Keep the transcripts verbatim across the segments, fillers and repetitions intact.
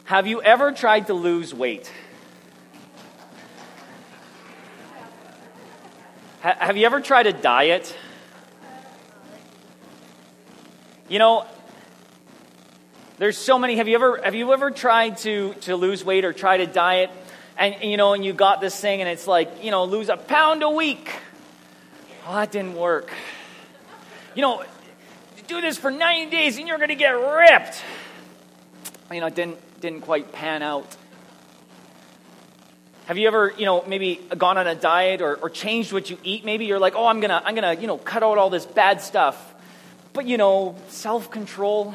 Have you ever tried to lose weight? Ha- have you ever tried a diet? You know, there's so many. Have you ever have you ever tried to to lose weight or tried a diet, and you know, and you got this thing, and it's like, you know, lose a pound a week. Oh, that didn't work. You know, do this for ninety days, and you're going to get ripped. You know, it didn't didn't quite pan out. Have you ever, you know, maybe gone on a diet or, or changed what you eat? Maybe you're like, oh, I'm gonna I'm gonna you know cut out all this bad stuff. But you know, self-control.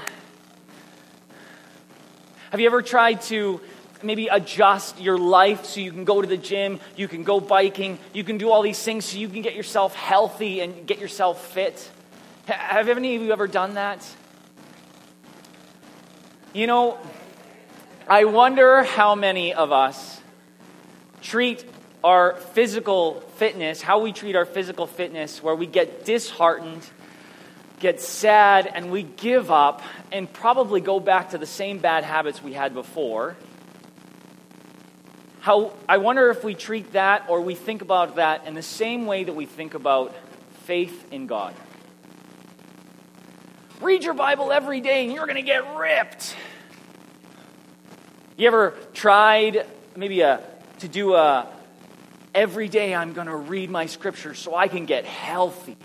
Have you ever tried to maybe adjust your life so you can go to the gym, you can go biking, you can do all these things so you can get yourself healthy and get yourself fit? Have any of you ever done that? You know, I wonder how many of us treat our physical fitness, how we treat our physical fitness, where we get disheartened, get sad, and we give up and probably go back to the same bad habits we had before. How I wonder if we treat that or we think about that in the same way that we think about faith in God. Read your Bible every day and you're going to get ripped. You ever tried maybe a to do a every day I'm going to read my scripture so I can get healthy?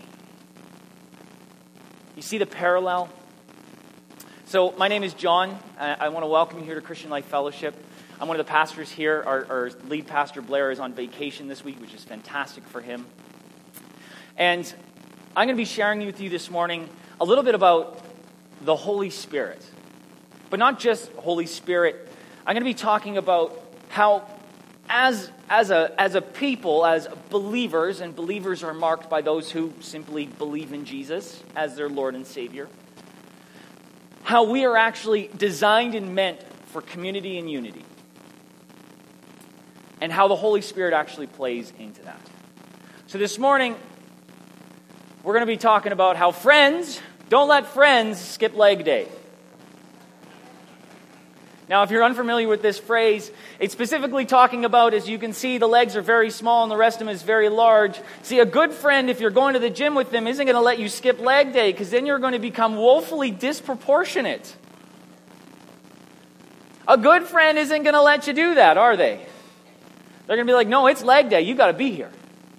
You see the parallel? So my name is John. I, I want to welcome you here to Christian Life Fellowship. I'm one of the pastors here. Our, our lead pastor, Blair, is on vacation this week, which is fantastic for him. And I'm going to be sharing with you this morning a little bit about the Holy Spirit. But not just Holy Spirit. I'm going to be talking about how as, as, a, as a people, as believers, and believers are marked by those who simply believe in Jesus as their Lord and Savior, how we are actually designed and meant for community and unity. And how the Holy Spirit actually plays into that. So this morning, we're going to be talking about how friends, don't let friends skip leg day. Now, if you're unfamiliar with this phrase, it's specifically talking about, as you can see, the legs are very small and the rest of them is very large. See, a good friend, if you're going to the gym with them, isn't going to let you skip leg day, because then you're going to become woefully disproportionate. A good friend isn't going to let you do that, are they? They're going to be like, no, it's leg day. You got to be here.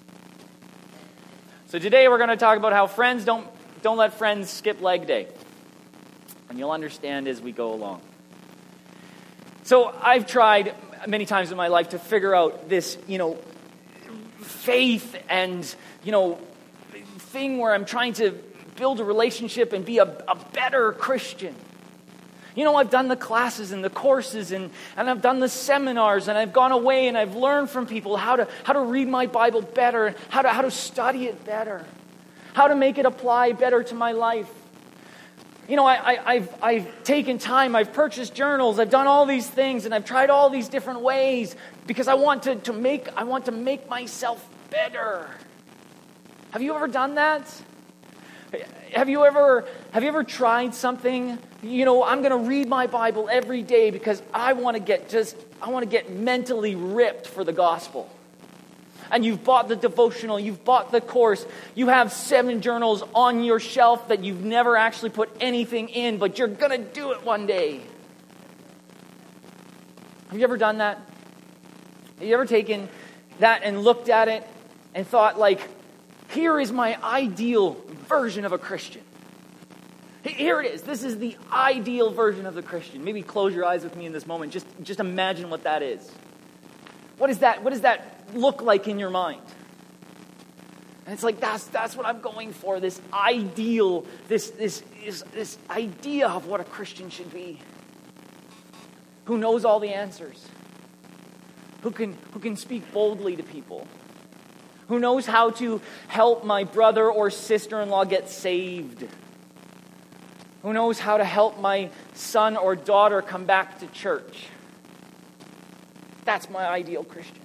So today we're going to talk about how friends don't don't let friends skip leg day. And you'll understand as we go along. So I've tried many times in my life to figure out this, you know, faith and, you know, thing where I'm trying to build a relationship and be a, a better Christian. You know, I've done the classes and the courses and, and I've done the seminars and I've gone away and I've learned from people how to how to read my Bible better and how to how to study it better, how to make it apply better to my life. You know, I, I, I've I've taken time, I've purchased journals, I've done all these things, and I've tried all these different ways because I want to, to make I want to make myself better. Have you ever done that? Have you ever have you ever tried something? You know, I'm going to read my Bible every day because I want to get just I want to get mentally ripped for the gospel. And you've bought the devotional, you've bought the course, you have seven journals on your shelf that you've never actually put anything in, but you're going to do it one day. Have you ever done that? Have you ever taken that and looked at it and thought, like, here is my ideal version of a Christian. Here it is. This is the ideal version of the Christian. Maybe close your eyes with me in this moment. Just, just imagine what that is. What is that? What does that look like in your mind? And it's like, that's that's what I'm going for. This ideal, this this is this idea of what a Christian should be. Who knows all the answers? Who can who can speak boldly to people? Who knows how to help my brother or sister-in-law get saved? Who knows how to help my son or daughter come back to church? That's my ideal Christian.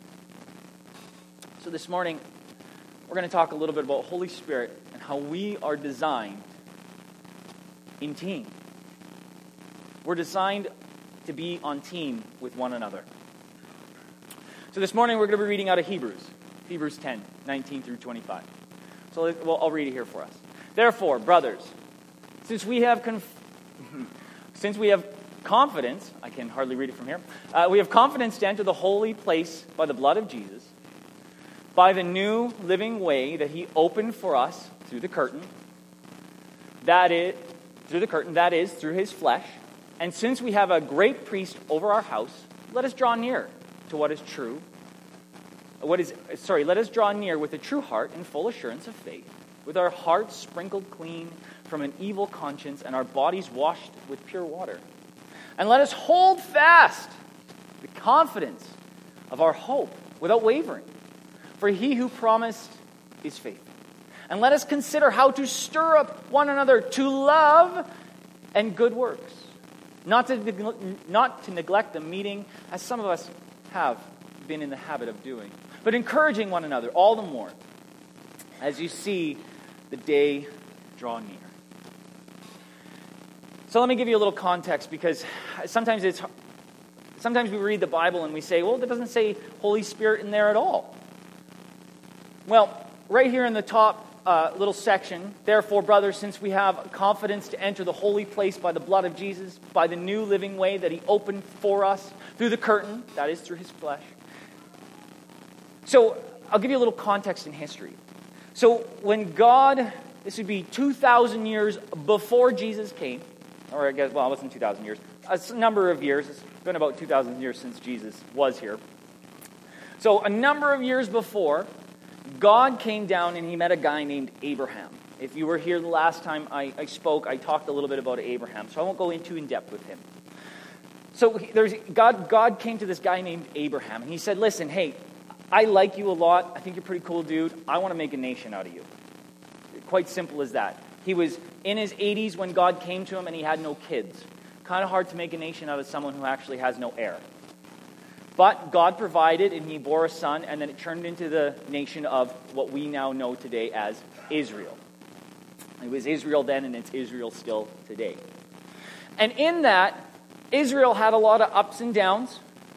So this morning, we're going to talk a little bit about Holy Spirit and how we are designed in team. We're designed to be on team with one another. So this morning we're going to be reading out of Hebrews. Hebrews ten, nineteen through twenty-five. So well, I'll read it here for us. Therefore, brothers, since we have conf- since we have confidence, I can hardly read it from here. Uh, we have confidence to enter the holy place by the blood of Jesus, by the new living way that he opened for us through the curtain. That is through the curtain. That is through his flesh. And since we have a great priest over our house, let us draw near to what is true. What is sorry? Let us draw near with a true heart and full assurance of faith, with our hearts sprinkled clean from an evil conscience and our bodies washed with pure water. And let us hold fast the confidence of our hope without wavering, for he who promised is faithful. And let us consider how to stir up one another to love and good works, not to not to neglect the meeting, as some of us have been in the habit of doing, but encouraging one another all the more as you see the day draw near. So let me give you a little context, because sometimes it's sometimes we read the Bible and we say, well, that doesn't say Holy Spirit in there at all. Well, right here in the top uh, little section, therefore, brothers, since we have confidence to enter the holy place by the blood of Jesus, by the new living way that he opened for us through the curtain, that is through his flesh. So I'll give you a little context in history. So when God, this would be two thousand years before Jesus came, or I guess, well, it wasn't two thousand years, a number of years. It's been about two thousand years since Jesus was here. So a number of years before, God came down and he met a guy named Abraham. If you were here the last time I, I spoke, I talked a little bit about Abraham, so I won't go into in depth with him. So there's God, God came to this guy named Abraham, and he said, listen, hey, I like you a lot. I think you're a pretty cool dude. I want to make a nation out of you. Quite simple as that. He was in his eighties when God came to him, and he had no kids. Kind of hard to make a nation out of someone who actually has no heir. But God provided, and he bore a son, and then it turned into the nation of what we now know today as Israel. It was Israel then, and it's Israel still today. And in that, Israel had a lot of ups and downs.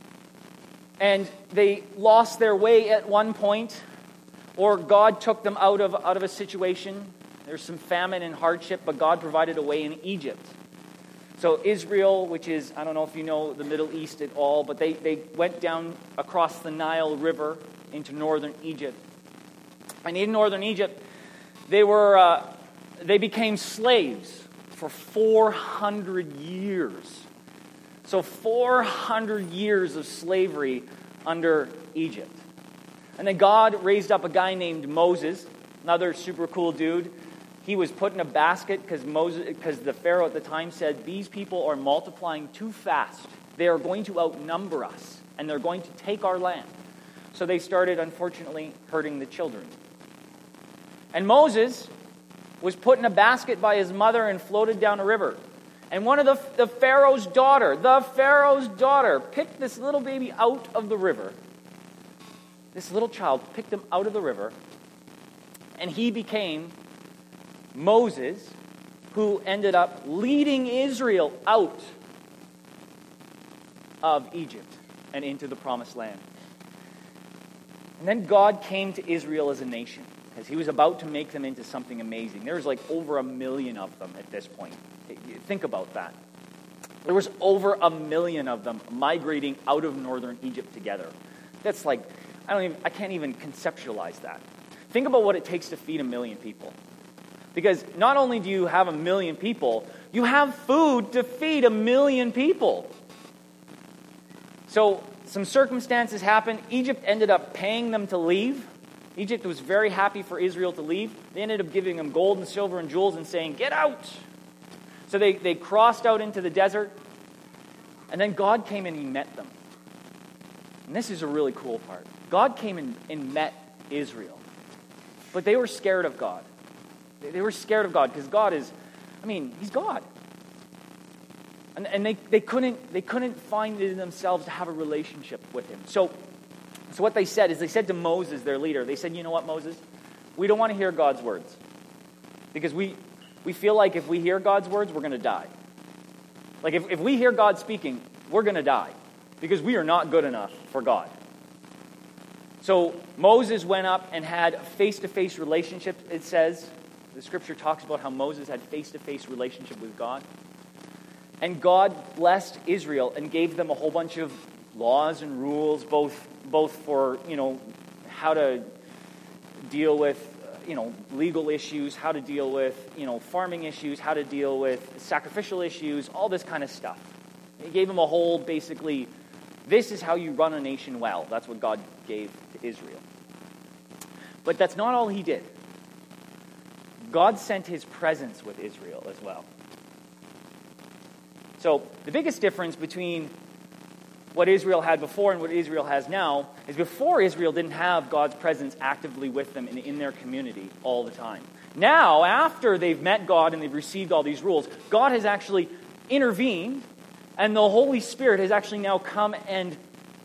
And they lost their way at one point, or God took them out of, out of a situation. There's some famine and hardship, but God provided a way in Egypt. So Israel, which is, I don't know if you know the Middle East at all, but they, they went down across the Nile River into northern Egypt. And in northern Egypt, they were uh, they became slaves for four hundred years. So four hundred years of slavery under Egypt. And then God raised up a guy named Moses, another super cool dude. He was put in a basket because Moses, because the Pharaoh at the time said, these people are multiplying too fast. They are going to outnumber us, and they're going to take our land. So they started, unfortunately, hurting the children. And Moses was put in a basket by his mother and floated down a river. And one of the, the Pharaoh's daughter, the Pharaoh's daughter, picked this little baby out of the river. This little child picked him out of the river, and he became Moses, who ended up leading Israel out of Egypt and into the promised land. And then God came to Israel as a nation, because he was about to make them into something amazing. There's like over a million of them at this point. Think about that. There was over a million of them migrating out of northern Egypt together. That's like, I don't even, I can't even conceptualize that. Think about what it takes to feed a million people. Because not only do you have a million people, you have food to feed a million people. So some circumstances happened. Egypt ended up paying them to leave. Egypt was very happy for Israel to leave. They ended up giving them gold and silver and jewels and saying, get out. So they, they crossed out into the desert. And then God came and he met them. And this is a really cool part. God came and, and met Israel. But they were scared of God. They, they were scared of God because God is, I mean, he's God. And, and they, they couldn't they couldn't find it in themselves to have a relationship with him. So, so what they said is they said to Moses, their leader, they said, you know what, Moses? We don't want to hear God's words. Because we, we feel like if we hear God's words, we're going to die. Like if, if we hear God speaking, we're going to die because we are not good enough for God. So Moses went up and had a face-to-face relationship, it says. The scripture talks about how Moses had face-to-face relationship with God. And God blessed Israel and gave them a whole bunch of laws and rules, both both for, you know, how to deal with, you know, legal issues, how to deal with, you know, farming issues, how to deal with sacrificial issues, all this kind of stuff. He gave them a whole, basically, this is how you run a nation well. That's what God gave to Israel. But that's not all he did. God sent his presence with Israel as well. So the biggest difference between what Israel had before and what Israel has now is before Israel didn't have God's presence actively with them and in their community all the time. Now, after they've met God and they've received all these rules, God has actually intervened, and the Holy Spirit has actually now come and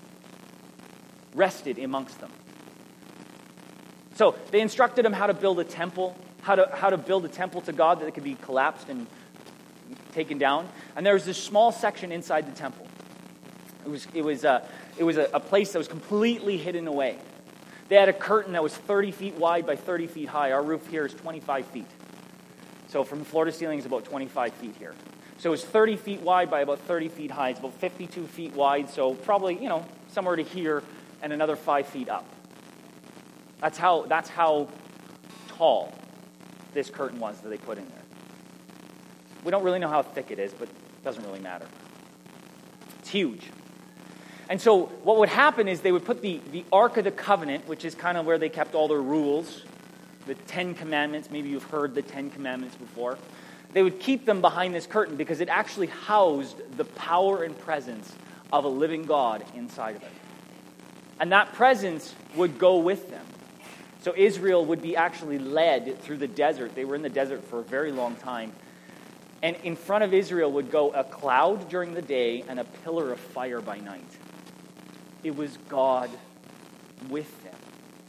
rested amongst them. So they instructed them how to build a temple, how to how to build a temple to God that could be collapsed and taken down. And there was this small section inside the temple. It was it was uh, it was a, a place that was completely hidden away. They had a curtain that was thirty feet wide by thirty feet high. Our roof here is twenty-five feet. So from floor to ceiling is about twenty-five feet here. So it was thirty feet wide by about thirty feet high. It's about fifty-two feet wide, so probably, you know, somewhere to here and another five feet up. That's how that's how tall this curtain was that they put in there. We don't really know how thick it is, but it doesn't really matter. It's huge. And so what would happen is they would put the, the Ark of the Covenant, which is kind of where they kept all their rules, the Ten Commandments. Maybe you've heard the Ten Commandments before. They would keep them behind this curtain because it actually housed the power and presence of a living God inside of it. And that presence would go with them. So Israel would be actually led through the desert. They were in the desert for a very long time. And in front of Israel would go a cloud during the day and a pillar of fire by night. It was God with them.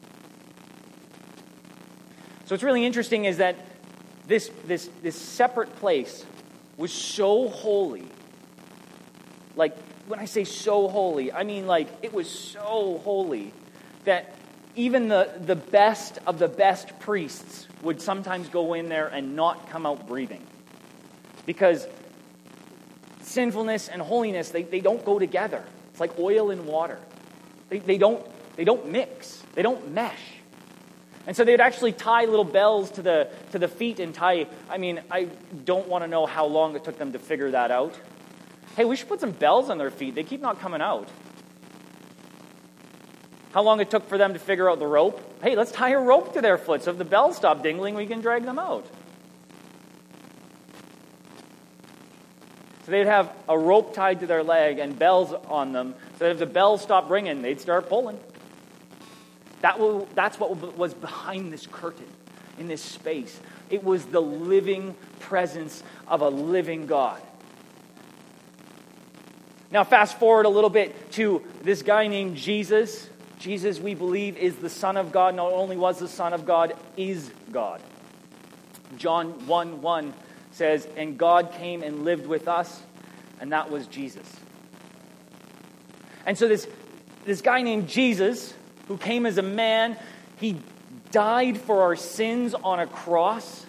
So what's really interesting is that this, this, this separate place was so holy. Like, when I say so holy, I mean like it was so holy that even the, the best of the best priests would sometimes go in there and not come out breathing. Because sinfulness and holiness, they, they don't go together. It's like oil and water. They, they don't they don't mix. They don't mesh. And so they would actually tie little bells to the to the feet and tie, I mean, I don't want to know how long it took them to figure that out. Hey, we should put some bells on their feet. They keep not coming out. How long it took for them to figure out the rope? Hey, let's tie a rope to their foot so if the bells stop dingling, we can drag them out. So they'd have a rope tied to their leg and bells on them, so that if the bells stopped ringing, they'd start pulling. That will, that's what was behind this curtain, in this space. It was the living presence of a living God. Now fast forward a little bit to this guy named Jesus. Jesus, we believe, is the Son of God. Not only was the Son of God, is God. John one one says, and God came and lived with us, and that was Jesus. And so this, this guy named Jesus, who came as a man, he died for our sins on a cross.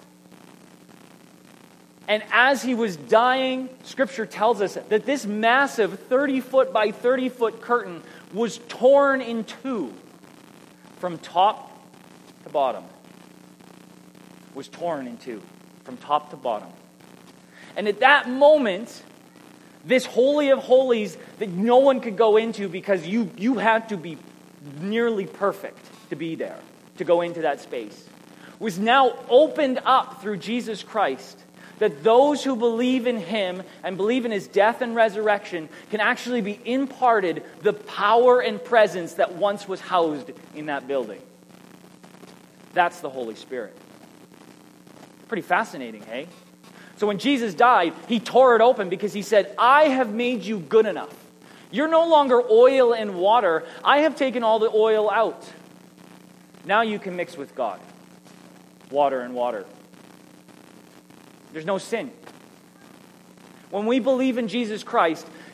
And as he was dying, Scripture tells us that this massive thirty foot by thirty foot curtain was torn in two from top to bottom. Was torn in two from top to bottom. And at that moment, this Holy of Holies that no one could go into because you, you had to be nearly perfect to be there, to go into that space, was now opened up through Jesus Christ, that those who believe in Him and believe in His death and resurrection can actually be imparted the power and presence that once was housed in that building. That's the Holy Spirit. Pretty fascinating, hey? So when Jesus died, He tore it open because He said, I have made you good enough. You're no longer oil and water. I have taken all the oil out. Now you can mix with God. Water and water. There's no sin. When we believe in Jesus Christ,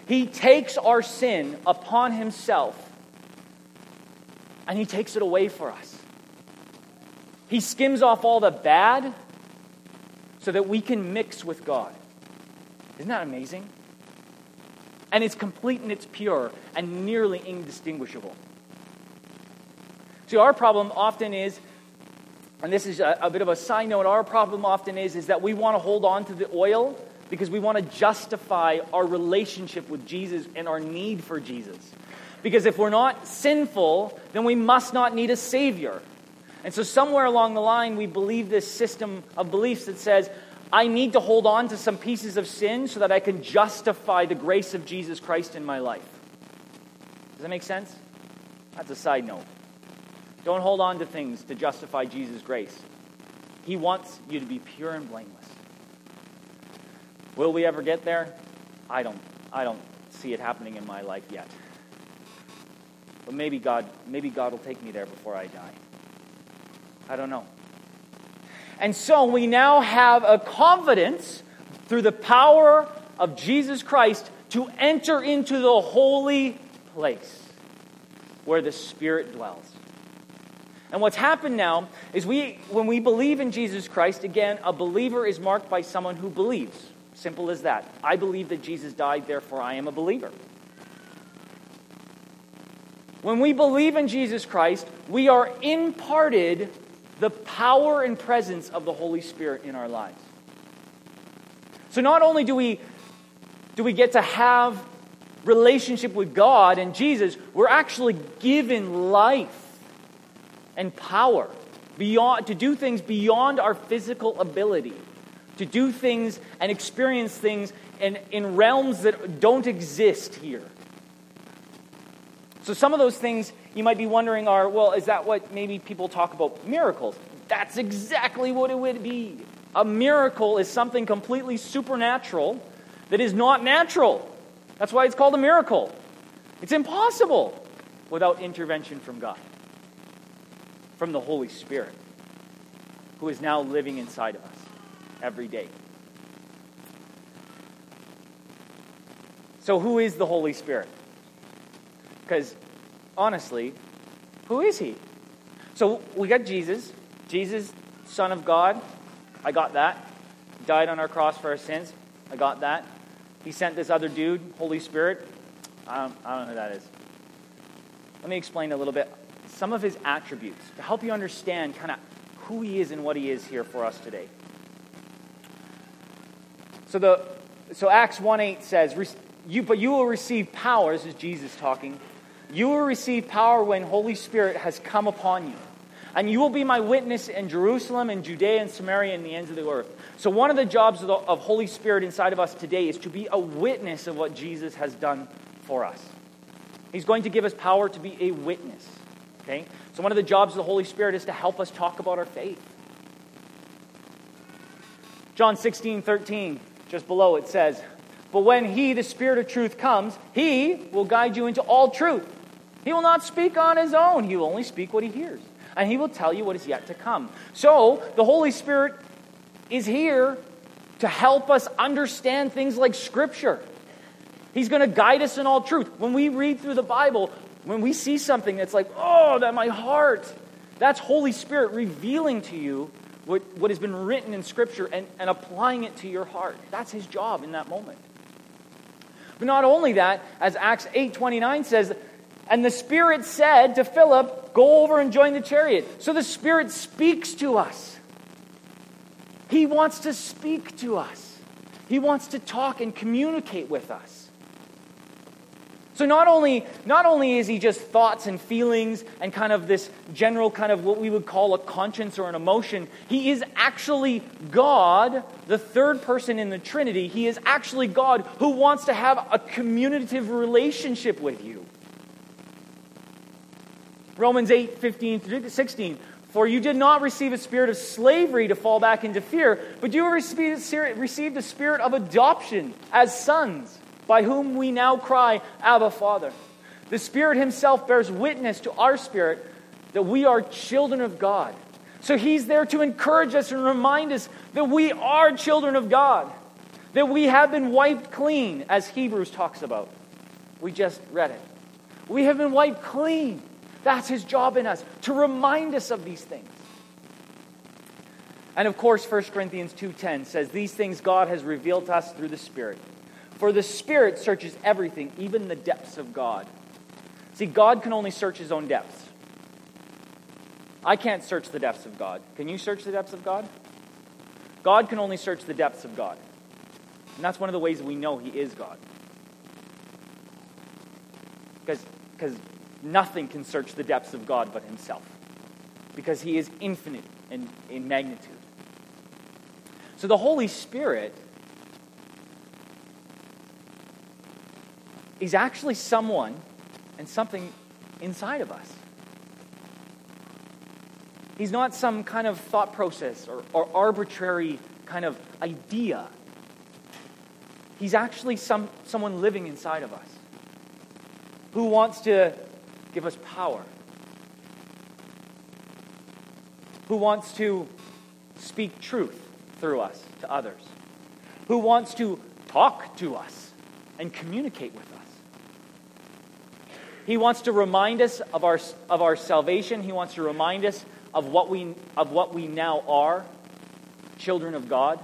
He takes our sin upon himself and he takes it away for us. He skims off all the bad so that we can mix with God. Isn't that amazing? And it's complete and it's pure and nearly indistinguishable. See, our problem often is, and this is a, a bit of a side note, our problem often is, is that we want to hold on to the oil because we want to justify our relationship with Jesus and our need for Jesus. Because if we're not sinful, then we must not need a Savior. And so somewhere along the line, we believe this system of beliefs that says, I need to hold on to some pieces of sin so that I can justify the grace of Jesus Christ in my life. Does that make sense? That's a side note. Don't hold on to things to justify Jesus' grace. He wants you to be pure and blameless. Will we ever get there? I don't, I don't see it happening in my life yet. But maybe God, maybe God will take me there before I die. I don't know. And so we now have a confidence through the power of Jesus Christ to enter into the holy place where the Spirit dwells. And what's happened now is we, when we believe in Jesus Christ, again, a believer is marked by someone who believes. Simple as that. I believe that Jesus died, therefore I am a believer. When we believe in Jesus Christ, we are imparted the power and presence of the Holy Spirit in our lives. So not only do we do we get to have relationship with God and Jesus, we're actually given life and power beyond to do things beyond our physical ability, to do things and experience things in, in realms that don't exist here. So some of those things you might be wondering are, well, is that what maybe people talk about miracles? That's exactly what it would be. A miracle is something completely supernatural that is not natural. That's why it's called a miracle. It's impossible without intervention from God, from the Holy Spirit, who is now living inside of us every day. So who is the Holy Spirit? Because, honestly, who is he? So we got Jesus. Jesus, Son of God. I got that. He died on our cross for our sins. I got that. He sent this other dude, Holy Spirit. I don't, I don't know who that is. Let me explain a little bit. Some of his attributes to help you understand kind of who he is and what he is here for us today. So the so Acts one eight says, "You but you will receive power." This is Jesus talking. "You will receive power when Holy Spirit has come upon you. And you will be my witness in Jerusalem and Judea and Samaria and the ends of the earth." So one of the jobs of, the, of Holy Spirit inside of us today is to be a witness of what Jesus has done for us. He's going to give us power to be a witness. Okay? So one of the jobs of the Holy Spirit is to help us talk about our faith. John sixteen thirteen, just below it says, "But when He, the Spirit of truth, comes, He will guide you into all truth. He will not speak on His own. He will only speak what He hears. And He will tell you what is yet to come." So, the Holy Spirit is here to help us understand things like Scripture. He's going to guide us in all truth. When we read through the Bible, when we see something that's like, oh, that my heart, that's Holy Spirit revealing to you what, what has been written in Scripture and, and applying it to your heart. That's His job in that moment. But not only that, as Acts eight twenty-nine says, "And the Spirit said to Philip, 'Go over and join the chariot.'" So the Spirit speaks to us. He wants to speak to us. He wants to talk and communicate with us. So not only, not only is He just thoughts and feelings and kind of this general kind of what we would call a conscience or an emotion, He is actually God, the third person in the Trinity. He is actually God who wants to have a communicative relationship with you. Romans eight fifteen through sixteen. "For you did not receive a spirit of slavery to fall back into fear, but you received a spirit of adoption as sons, by whom we now cry, 'Abba, Father.' The Spirit Himself bears witness to our spirit that we are children of God." So He's there to encourage us and remind us that we are children of God. That we have been wiped clean, as Hebrews talks about. We just read it. We have been wiped clean. That's his job in us, to remind us of these things. And of course, First Corinthians two ten says, these things God has revealed to us through the Spirit. For the Spirit searches everything, even the depths of God. See, God can only search his own depths. I can't search the depths of God. Can you search the depths of God? God can only search the depths of God. And that's one of the ways we know he is God. Because, because nothing can search the depths of God but himself. Because he is infinite in, in magnitude. So the Holy Spirit is actually someone and something inside of us. He's not some kind of thought process or, or arbitrary kind of idea. He's actually some someone living inside of us who wants to give us power, who wants to speak truth through us to others, who wants to talk to us and communicate with us. He wants to remind us of our of our salvation. He wants to remind us of what we of what we now are, children of God.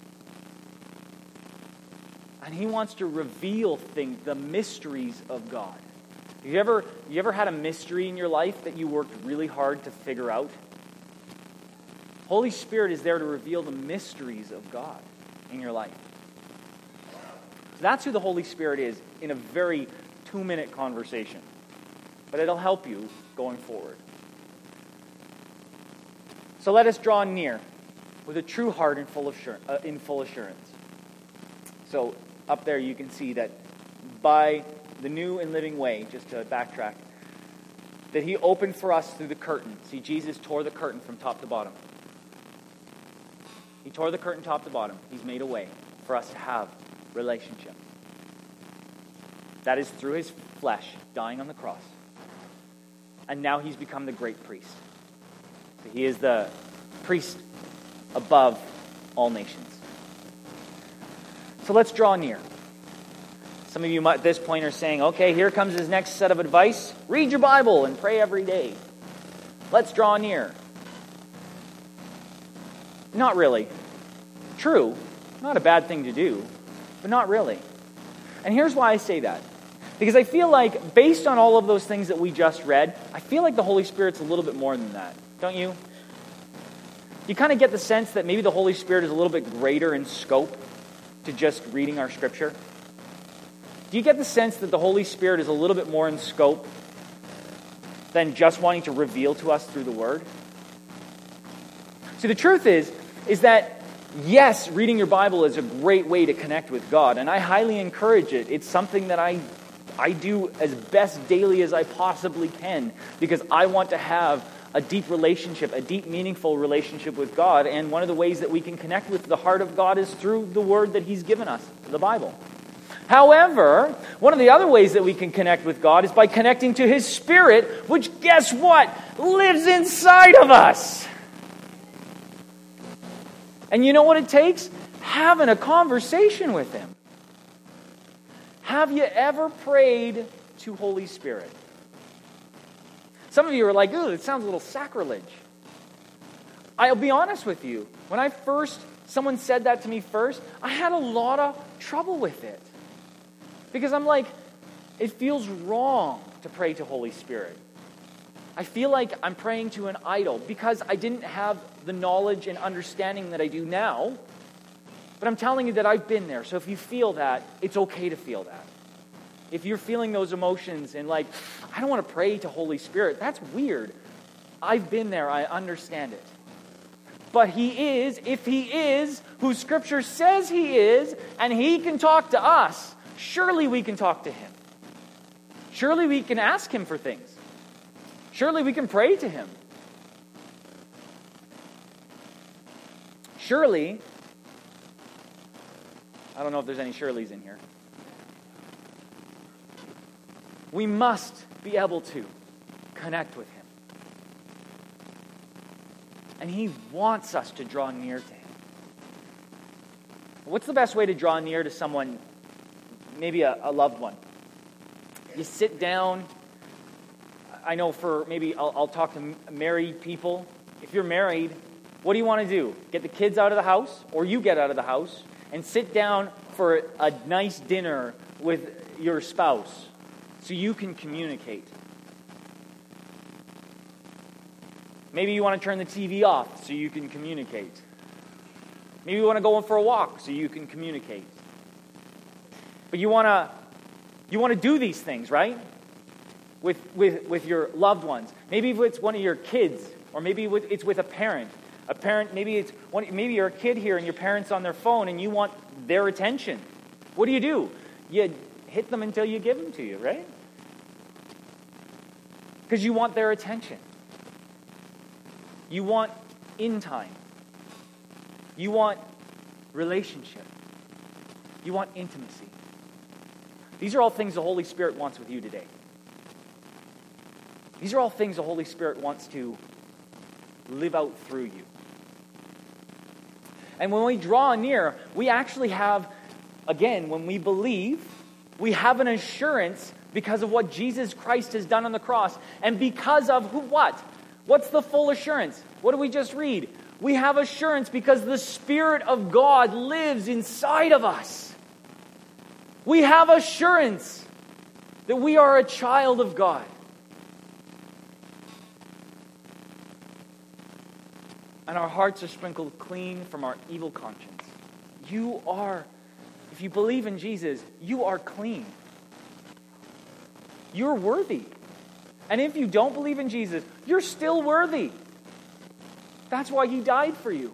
And he wants to reveal things, the mysteries of God. You ever you ever had a mystery in your life that you worked really hard to figure out? Holy Spirit is there to reveal the mysteries of God in your life. So that's who the Holy Spirit is in a very two-minute conversation. But it'll help you going forward. So let us draw near with a true heart and full assurance, uh, in full assurance. So up there you can see that by the new and living way, just to backtrack, that he opened for us through the curtain. See, Jesus tore the curtain from top to bottom. He tore the curtain top to bottom. He's made a way for us to have relationship. That is through his flesh dying on the cross. And now he's become the great priest. He is the priest above all nations. So let's draw near. Some of you at this point are saying, okay, here comes his next set of advice. Read your Bible and pray every day. Let's draw near. Not really. True. Not a bad thing to do, but not really. And here's why I say that. Because I feel like, based on all of those things that we just read, I feel like the Holy Spirit's a little bit more than that. Don't you? You kind of get the sense that maybe the Holy Spirit is a little bit greater in scope to just reading our Scripture? Do you get the sense that the Holy Spirit is a little bit more in scope than just wanting to reveal to us through the Word? See, the truth is, is that, yes, reading your Bible is a great way to connect with God, and I highly encourage it. It's something that I I do as best daily as I possibly can, because I want to have a deep relationship, a deep, meaningful relationship with God, and one of the ways that we can connect with the heart of God is through the Word that He's given us, the Bible. However, one of the other ways that we can connect with God is by connecting to His Spirit, which, guess what, lives inside of us. And you know what it takes? Having a conversation with Him. Have you ever prayed to Holy Spirit? Some of you are like, ooh, it sounds a little sacrilege. I'll be honest with you. When I first, someone said that to me first, I had a lot of trouble with it. Because I'm like, it feels wrong to pray to Holy Spirit. I feel like I'm praying to an idol because I didn't have the knowledge and understanding that I do now. But I'm telling you that I've been there. So if you feel that, it's okay to feel that. If you're feeling those emotions and like, I don't want to pray to Holy Spirit, that's weird. I've been there. I understand it. But He is, if He is, who Scripture says He is, and He can talk to us, surely we can talk to Him. Surely we can ask Him for things. Surely we can pray to Him. Surely, I don't know if there's any Shirleys in here. We must be able to connect with Him. And He wants us to draw near to Him. What's the best way to draw near to someone, maybe a, a loved one? You sit down. I know for maybe I'll, I'll talk to married people. If you're married, what do you want to do? Get the kids out of the house, or you get out of the house and sit down for a nice dinner with your spouse so you can communicate. Maybe you want to turn the T V off so you can communicate. Maybe you want to go for a walk so you can communicate. But you want to you want to do these things, right? With, with, with your loved ones. Maybe it's one of your kids, or maybe it's with a parent. A parent, maybe it's one, maybe you're a kid here and your parents on their phone and you want their attention. What do you do? You hit them until you give them to you, right? Because you want their attention. You want in time. You want relationship. You want intimacy. These are all things the Holy Spirit wants with you today. These are all things the Holy Spirit wants to live out through you. And when we draw near, we actually have, again, when we believe, we have an assurance because of what Jesus Christ has done on the cross. And because of who, what? What's the full assurance? What did we just read? We have assurance because the Spirit of God lives inside of us. We have assurance that we are a child of God. And our hearts are sprinkled clean from our evil conscience. You are, if you believe in Jesus, you are clean. You're worthy. And if you don't believe in Jesus, you're still worthy. That's why He died for you.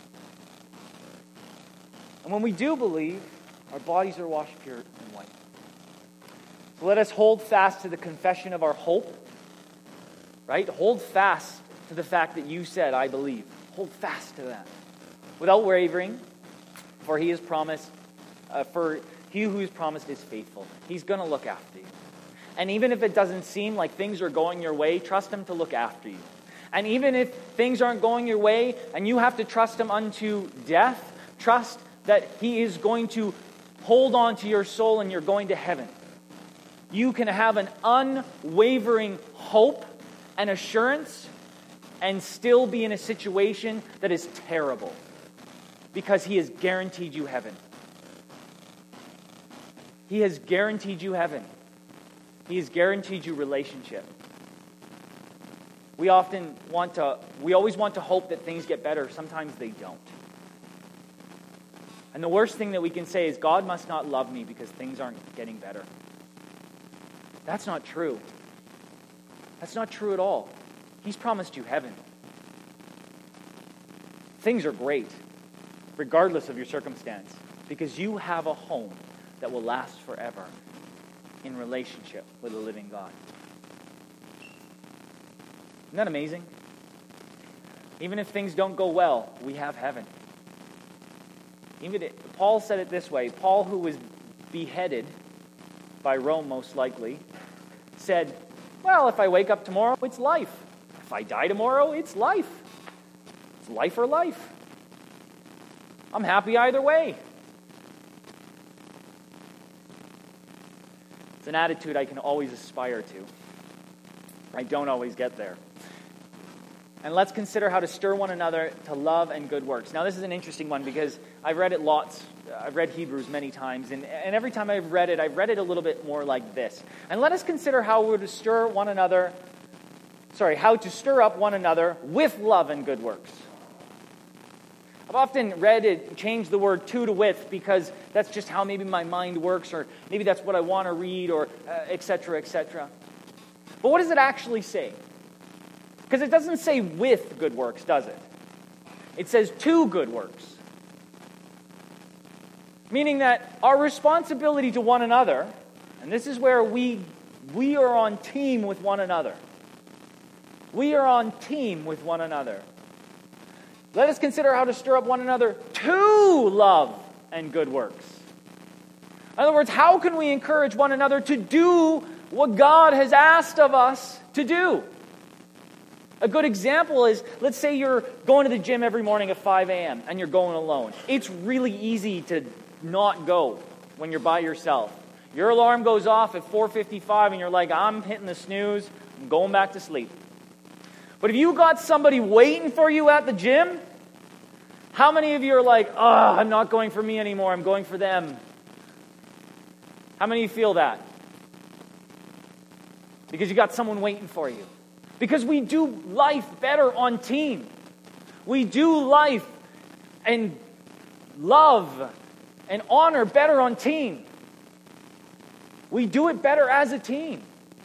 And when we do believe, our bodies are washed pure and white. So let us hold fast to the confession of our hope. Right? Hold fast to the fact that you said, I believe. Hold fast to that. Without wavering, for He has promised, uh, for He who has promised is faithful. He's going to look after you. And even if it doesn't seem like things are going your way, trust Him to look after you. And even if things aren't going your way and you have to trust Him unto death, trust that He is going to hold on to your soul and you're going to heaven. You can have an unwavering hope and assurance and still be in a situation that is terrible because He has guaranteed you heaven. He has guaranteed you heaven. He has guaranteed you relationship. We often want to, we always want to hope that things get better. Sometimes they don't. And the worst thing that we can say is, God must not love me because things aren't getting better. That's not true. That's not true at all. He's promised you heaven. Things are great, regardless of your circumstance, because you have a home that will last forever in relationship with a living God. Isn't that amazing? Even if things don't go well, we have heaven. Even it, Paul said it this way. Paul, who was beheaded by Rome most likely, said, well, if I wake up tomorrow, it's life. If I die tomorrow, it's life. It's life or life. I'm happy either way. It's an attitude I can always aspire to. I don't always get there. And let's consider how to stir one another to love and good works. Now, this is an interesting one because I've read it lots. I've read Hebrews many times, and, and every time I've read it, I've read it a little bit more like this. And let us consider how we're to stir one another, sorry, how to stir up one another with love and good works. I've often read it, changed the word to to with, because that's just how maybe my mind works, or maybe that's what I want to read, or uh, et cetera, et cetera. But what does it actually say? Because it doesn't say with good works, does it? It says to good works. Meaning that our responsibility to one another, and this is where we, we are on team with one another. We are on team with one another. Let us consider how to stir up one another to love and good works. In other words, how can we encourage one another to do what God has asked of us to do? A good example is, let's say you're going to the gym every morning at five a.m. and you're going alone. It's really easy to not go when you're by yourself. Your alarm goes off at four fifty-five and you're like, I'm hitting the snooze, I'm going back to sleep. But if you got somebody waiting for you at the gym, how many of you are like, oh, I'm not going for me anymore, I'm going for them? How many of you feel that? Because you got someone waiting for you. Because we do life better on team. We do life and love and honor better on team. We do it better as a team.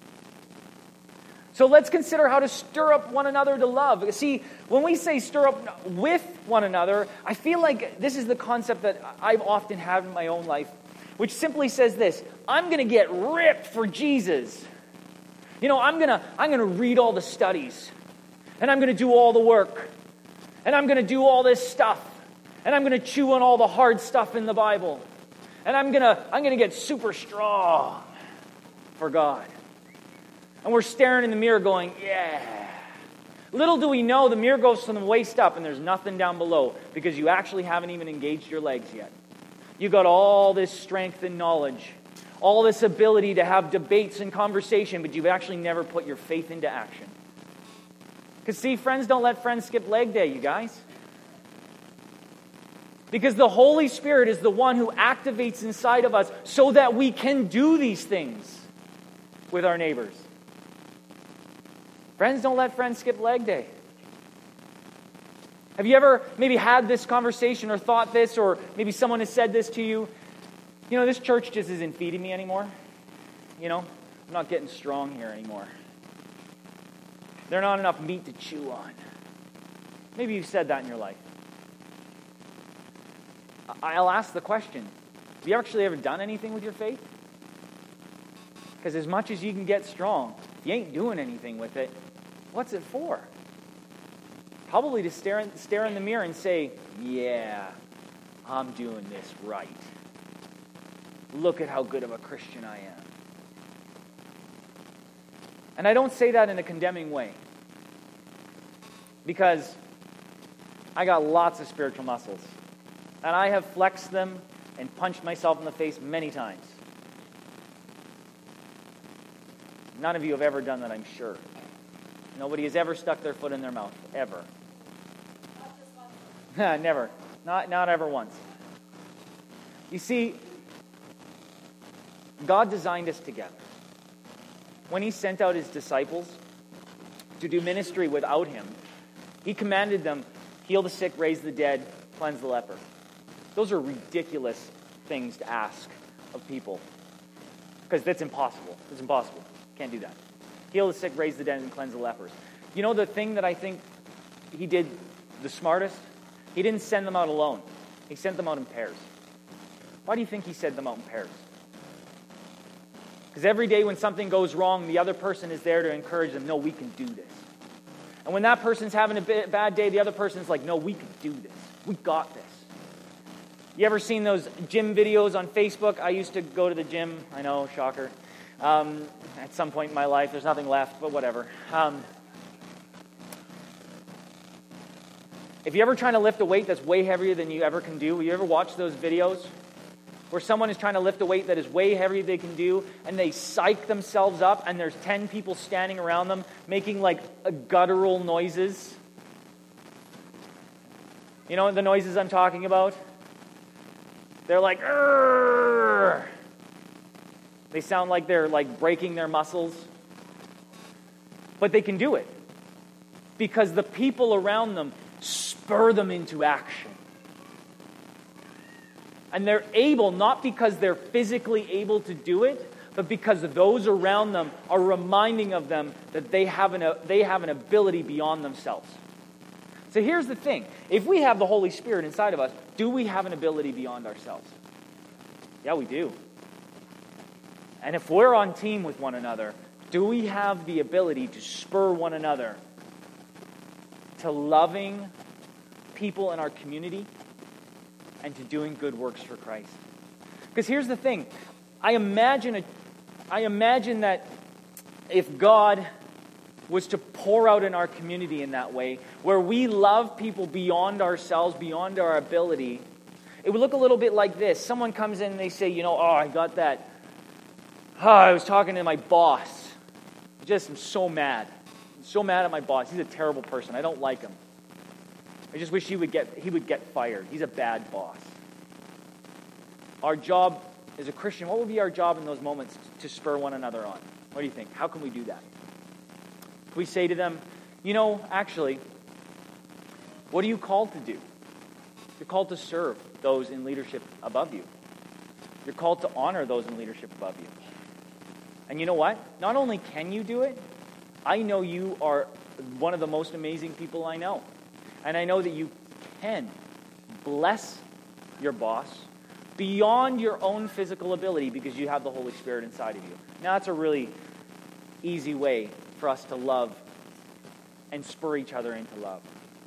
So let's consider how to stir up one another to love. See, when we say stir up with one another, I feel like this is the concept that I've often had in my own life, which simply says this: I'm going to get ripped for Jesus. You know, I'm going to I'm going to read all the studies, and I'm going to do all the work, and I'm going to do all this stuff, and I'm going to chew on all the hard stuff in the Bible, and I'm going to I'm going to get super strong for God. And we're staring in the mirror going, yeah. Little do we know the mirror goes from the waist up and there's nothing down below because you actually haven't even engaged your legs yet. You got all this strength and knowledge, all this ability to have debates and conversation, but you've actually never put your faith into action. Because see, friends don't let friends skip leg day, you guys. Because the Holy Spirit is the one who activates inside of us so that we can do these things with our neighbors. Friends don't let friends skip leg day. Have you ever maybe had this conversation or thought this, or maybe someone has said this to you? You know, this church just isn't feeding me anymore. You know, I'm not getting strong here anymore. There's not enough meat to chew on. Maybe you've said that in your life. I'll ask the question, have you actually ever done anything with your faith? Because as much as you can get strong, if you ain't doing anything with it, what's it for? Probably to stare in, stare in the mirror and say, yeah, I'm doing this right. Look at how good of a Christian I am. And I don't say that in a condemning way. Because I got lots of spiritual muscles. And I have flexed them and punched myself in the face many times. None of you have ever done that, I'm sure. Nobody has ever stuck their foot in their mouth, ever. Never. Not, not ever once. You see, God designed us together. When He sent out His disciples to do ministry without Him, He commanded them, heal the sick, raise the dead, cleanse the leper. Those are ridiculous things to ask of people. Because that's impossible. It's impossible. Can't do that. Heal the sick, raise the dead, and cleanse the lepers. You know the thing that I think He did the smartest? He didn't send them out alone. He sent them out in pairs. Why do you think He sent them out in pairs? Because every day when something goes wrong, the other person is there to encourage them, no, we can do this. And when that person's having a bad day, the other person's like, no, we can do this. We got this. You ever seen those gym videos on Facebook? I used to go to the gym. I know, shocker. Um, at some point in my life, there's nothing left, but whatever. Um, if you're ever trying to lift a weight that's way heavier than you ever can do, you ever watch those videos where someone is trying to lift a weight that is way heavier than they can do, and they psych themselves up, and there's ten people standing around them making like a guttural noises? You know the noises I'm talking about? They're like, "Urgh." They sound like they're like breaking their muscles. But they can do it because the people around them spur them into action. And they're able, not because they're physically able to do it, but because those around them are reminding of them that they have an, they have an ability beyond themselves. So here's the thing. If we have the Holy Spirit inside of us, do we have an ability beyond ourselves? Yeah, we do. And if we're on team with one another, do we have the ability to spur one another to loving people in our community and to doing good works for Christ? Because here's the thing. I imagine, a, I imagine that if God was to pour out in our community in that way, where we love people beyond ourselves, beyond our ability, it would look a little bit like this. Someone comes in and they say, you know, oh, I got that. Oh, I was talking to my boss. Just, I'm so mad. I'm so mad at my boss. He's a terrible person. I don't like him. I just wish he would get he would get fired. He's a bad boss. Our job as a Christian, what would be our job in those moments to spur one another on? What do you think? How can we do that? Can we say to them, you know, actually, what are you called to do? You're called to serve those in leadership above you. You're called to honor those in leadership above you. And you know what? Not only can you do it, I know you are one of the most amazing people I know. And I know that you can bless your boss beyond your own physical ability because you have the Holy Spirit inside of you. Now, that's a really easy way for us to love and spur each other into love.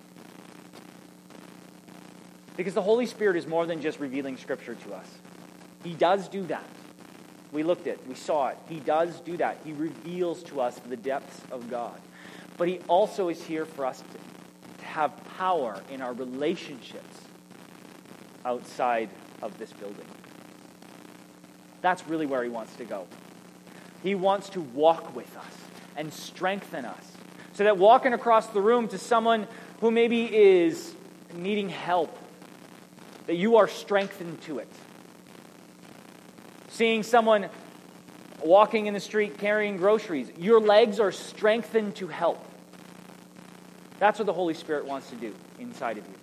Because the Holy Spirit is more than just revealing Scripture to us. He does do that. We looked at it. We saw it. He does do that. He reveals to us the depths of God. But He also is here for us to, to have power in our relationships outside of this building. That's really where He wants to go. He wants to walk with us and strengthen us. So that walking across the room to someone who maybe is needing help, that you are strengthened to it. Seeing someone walking in the street carrying groceries, your legs are strengthened to help. That's what the Holy Spirit wants to do inside of you.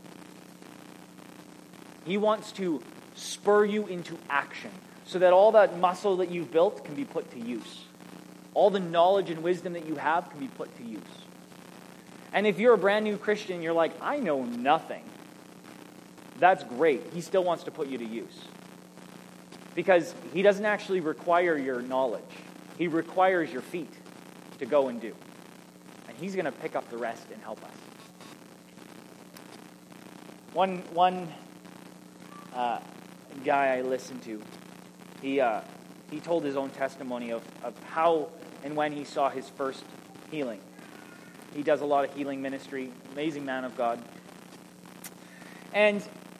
He wants to spur you into action so that all that muscle that you've built can be put to use. All the knowledge and wisdom that you have can be put to use. And if you're a brand new Christian, you're like, I know nothing. That's great. He still wants to put you to use. Because He doesn't actually require your knowledge. He requires your feet to go and do. And He's going to pick up the rest and help us. One one uh, guy I listened to, he uh, he told his own testimony of, of how and when he saw his first healing. He does a lot of healing ministry. Amazing man of God. And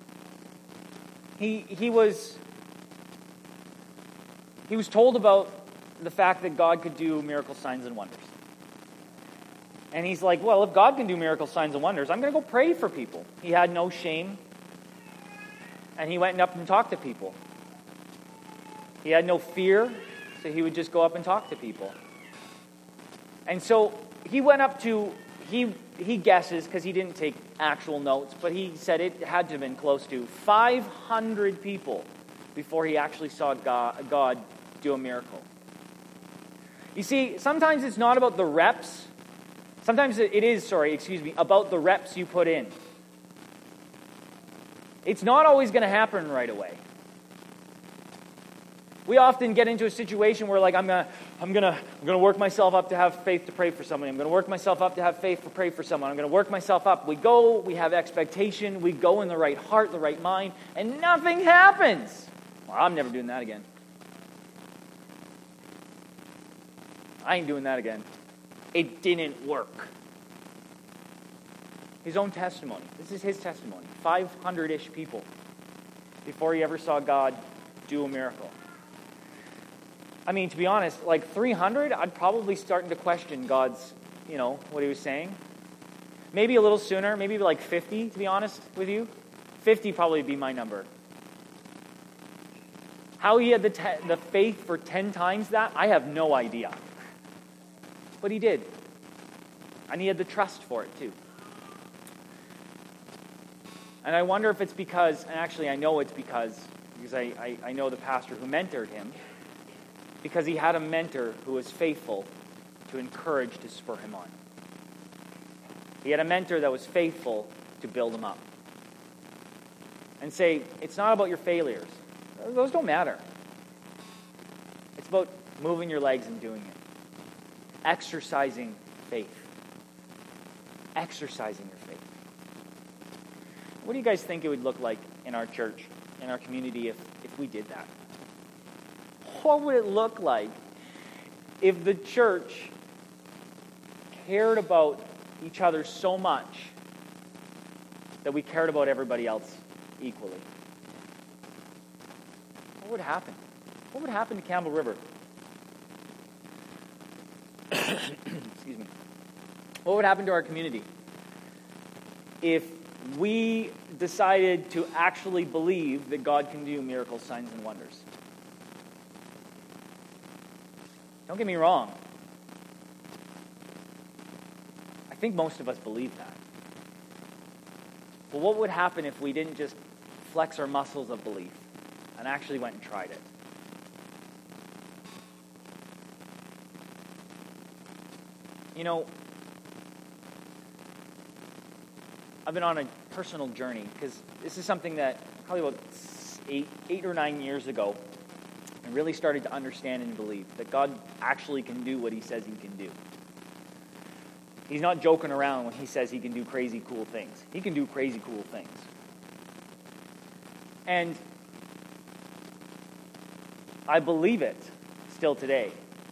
he he was... He was told about the fact that God could do miracle signs and wonders. And he's like, well, if God can do miracle signs and wonders, I'm going to go pray for people. He had no shame. And he went up and talked to people. He had no fear, so he would just go up and talk to people. And so he went up to, he he guesses, because he didn't take actual notes, but he said it had to have been close to five hundred people before he actually saw God, God do a miracle. You see, sometimes it's not about the reps. Sometimes it is, sorry, excuse me, about the reps you put in. It's not always going to happen right away. We often get into a situation where, like, I'm gonna, I'm gonna, I'm gonna work myself up to have faith to pray for somebody. I'm gonna work myself up to have faith to pray for someone. I'm gonna work myself up. We go, we have expectation, we go in the right heart, the right mind, and nothing happens. Well, I'm never doing that again. I ain't doing that again. It didn't work. His own testimony. This is his testimony. five hundred-ish people before he ever saw God do a miracle. I mean, to be honest, like three hundred, I'd probably starting to question God's, you know, what He was saying. Maybe a little sooner, maybe like fifty, to be honest with you. fifty probably be my number. How he had the, te- the faith for ten times that, I have no idea. But he did. And he had the trust for it too. And I wonder if it's because, and actually I know it's because, because I, I, I know the pastor who mentored him, because he had a mentor who was faithful to encourage, to spur him on. He had a mentor that was faithful to build him up. And say, it's not about your failures. Those don't matter. It's about moving your legs and doing it. Exercising faith. Exercising your faith. What do you guys think it would look like in our church, in our community, if, if we did that? What would it look like if the church cared about each other so much that we cared about everybody else equally? What would happen? What would happen to Campbell River? Excuse me. What would happen to our community if we decided to actually believe that God can do miracles, signs, and wonders? Don't get me wrong. I think most of us believe that. But what would happen if we didn't just flex our muscles of belief and actually went and tried it? You know, I've been on a personal journey because this is something that probably about eight, eight or nine years ago I really started to understand and believe that God actually can do what he says he can do. He's not joking around when he says he can do crazy cool things. He can do crazy cool things. And I believe it still today.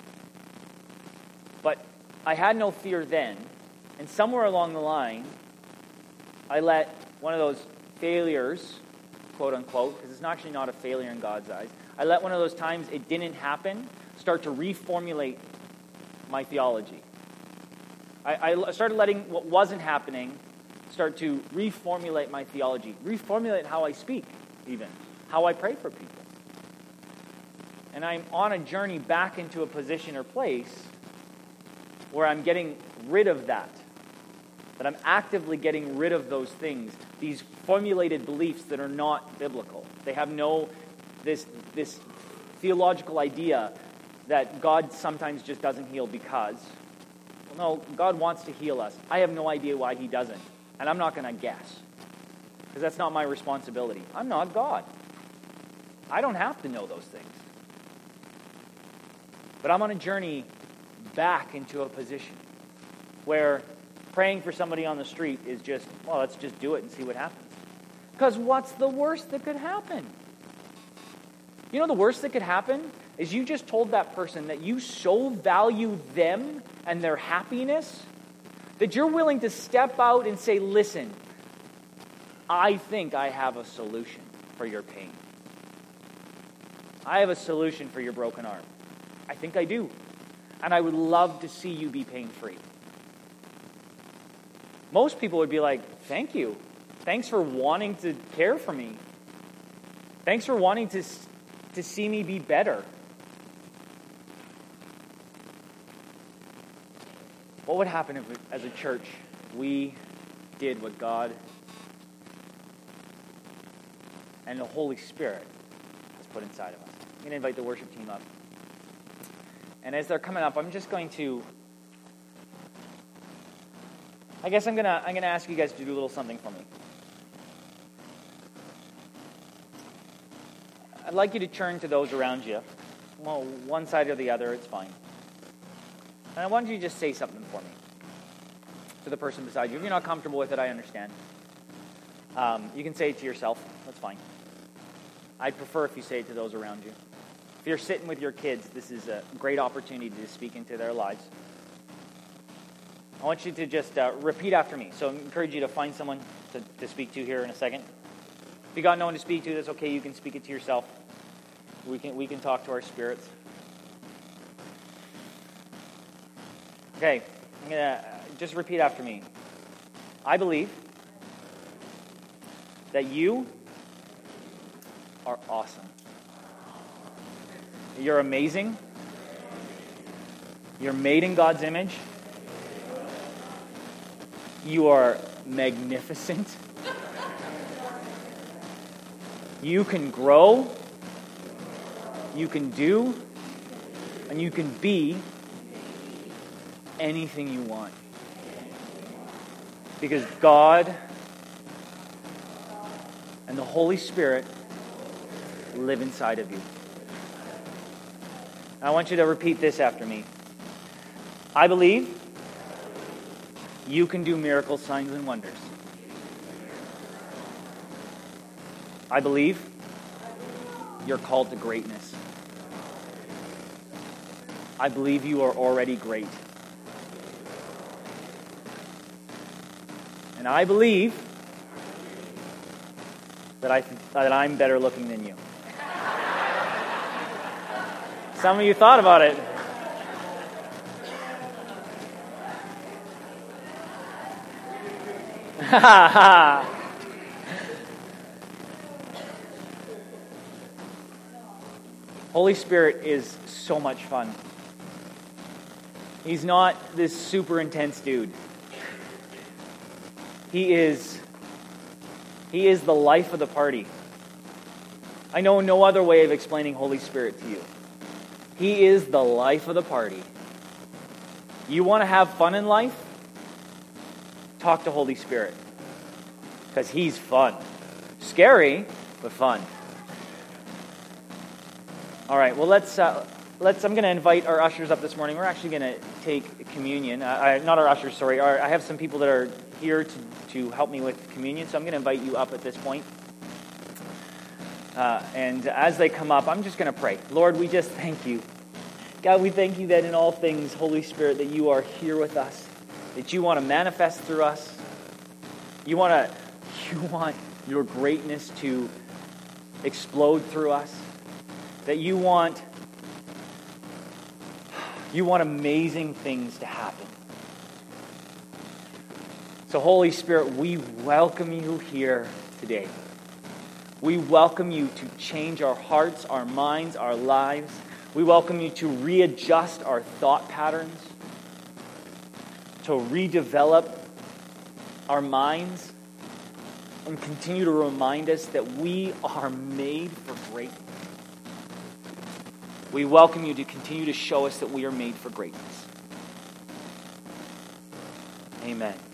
But I had no fear then, and somewhere along the line, I let one of those failures, quote unquote, because it's actually not a failure in God's eyes, I let one of those times it didn't happen start to reformulate my theology. I, I started letting what wasn't happening start to reformulate my theology, reformulate how I speak, even, how I pray for people. And I'm on a journey back into a position or place where I'm getting rid of that. That I'm actively getting rid of those things, these formulated beliefs that are not biblical. They have no, this, this theological idea that God sometimes just doesn't heal because. Well, no, God wants to heal us. I have no idea why he doesn't. And I'm not going to guess. Because that's not my responsibility. I'm not God. I don't have to know those things. But I'm on a journey back into a position where praying for somebody on the street is just, well, let's just do it and see what happens. Because what's the worst that could happen? You know the worst that could happen is you just told that person that you so value them and their happiness that you're willing to step out and say, listen, I think I have a solution for your pain. I have a solution for your broken arm. I think I do. And I would love to see you be pain-free. Most people would be like, thank you. Thanks for wanting to care for me. Thanks for wanting to, to see me be better. What would happen if, as a church, we did what God and the Holy Spirit has put inside of us? I'm going to invite the worship team up. And as they're coming up, I'm just going to... I guess I'm gonna I'm gonna ask you guys to do a little something for me. I'd like you to turn to those around you. Well, one side or the other, it's fine. And I want you to just say something for me to the person beside you. If you're not comfortable with it, I understand. Um, you can say it to yourself. That's fine. I'd prefer if you say it to those around you. If you're sitting with your kids, this is a great opportunity to speak into their lives. I want you to just uh, repeat after me. So I encourage you to find someone to, to speak to here in a second. If you got no one to speak to, that's okay. You can speak it to yourself. We can we can talk to our spirits. Okay, I'm gonna uh, just repeat after me. I believe that you are awesome. You're amazing. You're made in God's image. You are magnificent. You can grow. You can do. And you can be anything you want. Because God and the Holy Spirit live inside of you. I want you to repeat this after me. I believe you can do miracles, signs, and wonders. I believe you're called to greatness. I believe you are already great. And I believe that, I, that I'm better looking than you. Some of you thought about it. Ha ha. Holy Spirit is so much fun. He's not this super intense dude. He is He is the life of the party. I know no other way of explaining Holy Spirit to you. He is the life of the party. You want to have fun in life? Talk to Holy Spirit. Because He's fun. Scary, but fun. All right, well, let's, uh, let's. I'm going to invite our ushers up this morning. We're actually going to take communion. Uh, I, not our ushers, sorry. Our, I have some people that are here to, to help me with communion, so I'm going to invite you up at this point. Uh, and as they come up, I'm just going to pray. Lord, we just thank you. God, we thank you that in all things, Holy Spirit, that you are here with us, that you want to manifest through us. You want to, you want your greatness to explode through us. That you want, you want amazing things to happen. So Holy Spirit, we welcome you here today. We welcome you to change our hearts, our minds, our lives. We welcome you to readjust our thought patterns, to redevelop our minds, and continue to remind us that we are made for greatness. We welcome you to continue to show us that we are made for greatness. Amen.